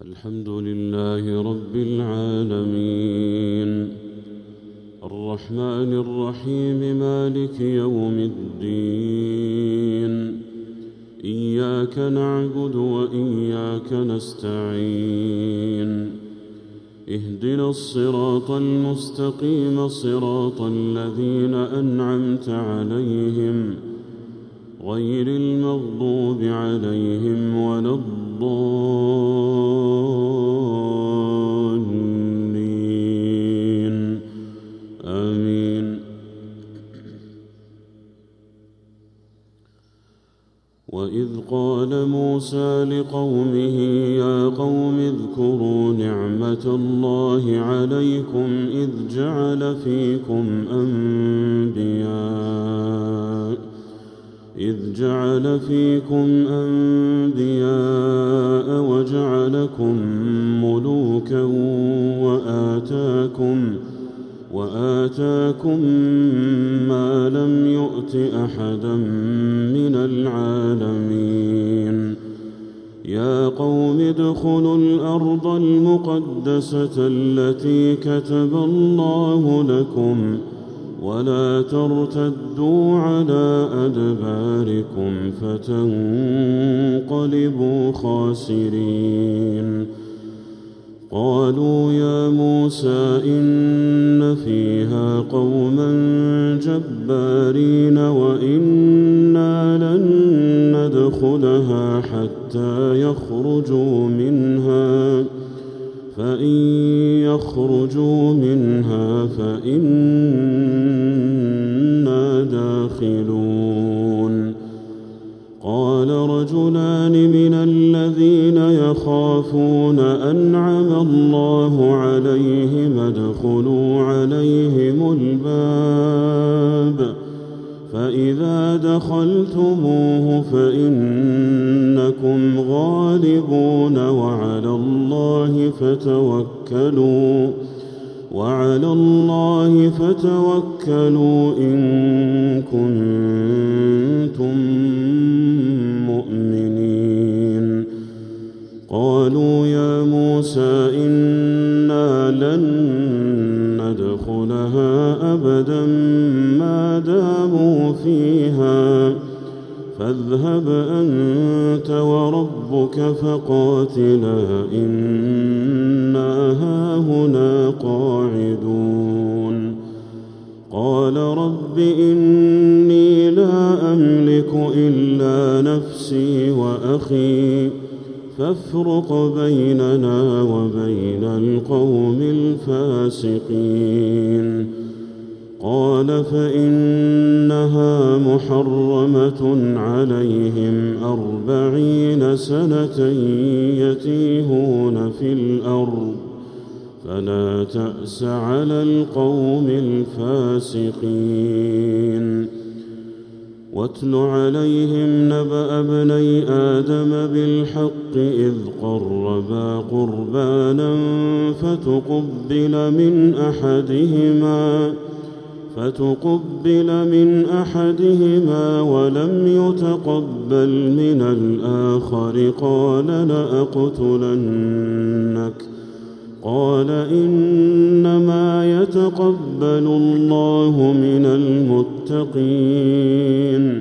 الحمد لله رب العالمين الرحمن الرحيم مالك يوم الدين إياك نعبد وإياك نستعين اهدنا الصراط المستقيم صراط الذين أنعمت عليهم غير المغضوب عليهم ولا الضالين آمين. وإذ قال موسى لقومه يا قوم اذكروا نعمة الله عليكم إذ جعل فيكم أنبياء وجعلكم ملوكا وآتاكم ما لم يؤت أحدا من العالمين. يا قوم ادخلوا الأرض المقدسة التي كتب الله لكم ولا ترتدوا على أدباركم فتنقلبوا خاسرين. قالوا يا موسى إن فيها قوما جبارين وإنا لن ندخلها حتى يخرجوا منها فإن يخرجوا منها فإنا داخلون. قال رجلان من الذين يخافون أنعم الله عليهم ادخلوا عليهم الباب فإذا دخلتموه فإنكم غالبون وعلى الله فتوكلوا إن كنتم مؤمنين. قالوا يا موسى إنا لن ندخلها أبدا ما داموا فيها فاذهب أنت وربك فقاتلا إنا هاهنا قاعدون. قال رب إني لا أملك إلا نفسي وأخي فافرق بيننا وبين القوم الفاسقين. قال فإنها محرمة عليهم 40 سنة يتيهون في الأرض فلا تأس على القوم الفاسقين. واتل عليهم نبأ ابني آدم بالحق إذ قربا قربانا فتقبل من أحدهما ولم يتقبل من الآخر قال لأقتلنك. قال إنما يتقبل الله من المتقين.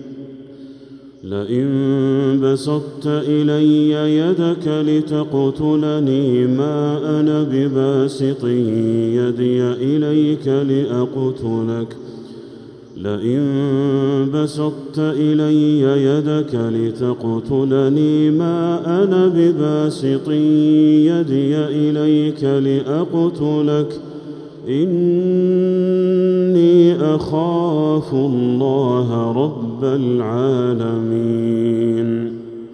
لئن بسطت إلي يدك لتقتلني ما أنا بباسط يدي إليك لأقتلك إني أخاف الله رب العالمين.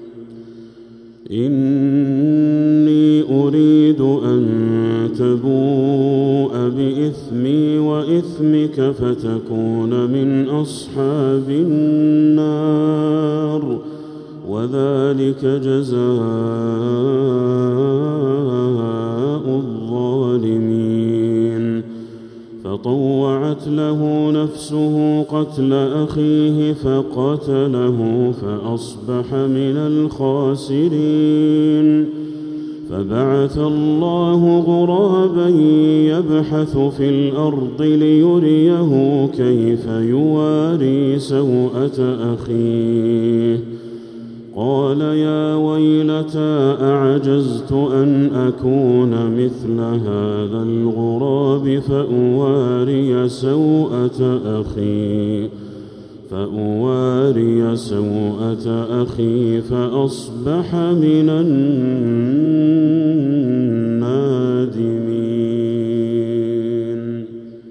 إني أريد أن تبوء بإثمي وإثمك فتكون من أصحاب النار وذلك جزاء الظالمين. فطوعت له نفسه قتل أخيه فقتله فأصبح من الخاسرين. فبعث الله غرابا يبحث في الأرض ليريه كيف يواري سوءة أخيه قال يا ويلتى أعجزت أن أكون مثل هذا الغراب فأواري سوءة أخي فأصبح من النادمين.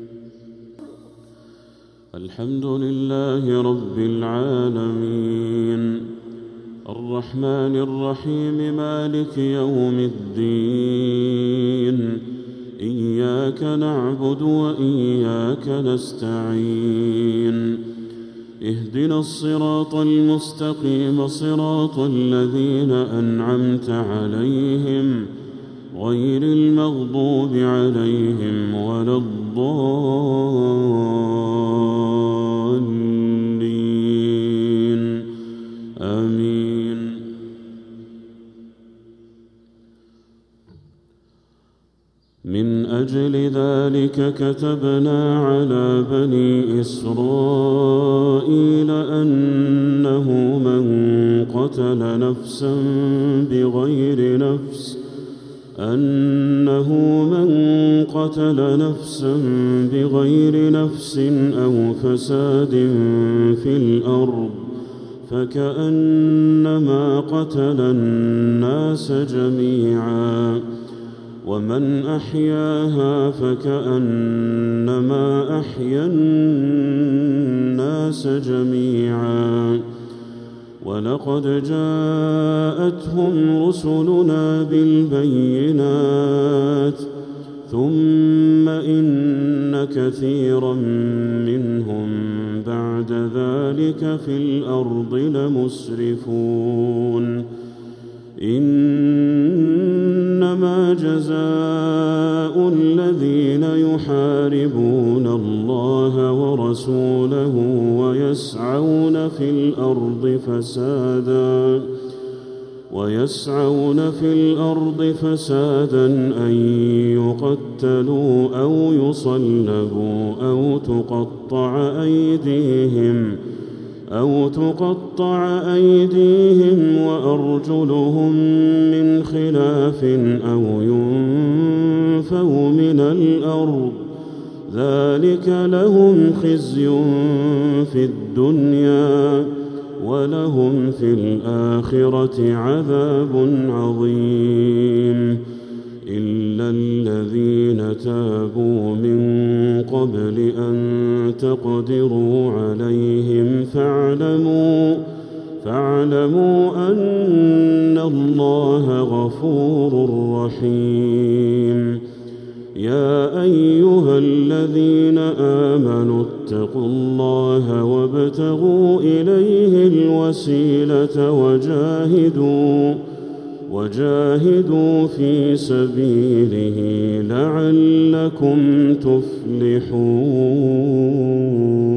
الحمد لله رب العالمين الرحمن الرحيم مالك يوم الدين إياك نعبد وإياك نستعين اهدنا الصراط المستقيم صراط الذين أنعمت عليهم غير المغضوب عليهم ولا الضالين آمين. من أجل ذلك كتبنا على بني إسرائيل أنه من قتل نفسا بغير نفس أو فساد في الأرض فكأنما قتل الناس جميعا ومن أحياها فكأنما أحيا الناس جميعا ولقد جاءتهم رسلنا بالبينات ثم إن كثيرا منهم بعد ذلك في الأرض لمسرفون. إنما جزاء الذين يحاربون الله ورسوله ويسعون في الأرض فسادا أن يقتلوا أو يصلبوا أو تقطع أيديهم وأرجلهم من خلاف أو ينفوا من الأرض ذلك لهم خزي في الدنيا ولهم في الآخرة عذاب عظيم. إلا الذين تابوا من قبل أن تقدروا عليهم فاعلموا أن الله غفور رحيم. يا أيها الذين آمنوا اتقوا الله وابتغوا إليه الوسيلة وجاهدوا في سبيله لعلكم تفلحون.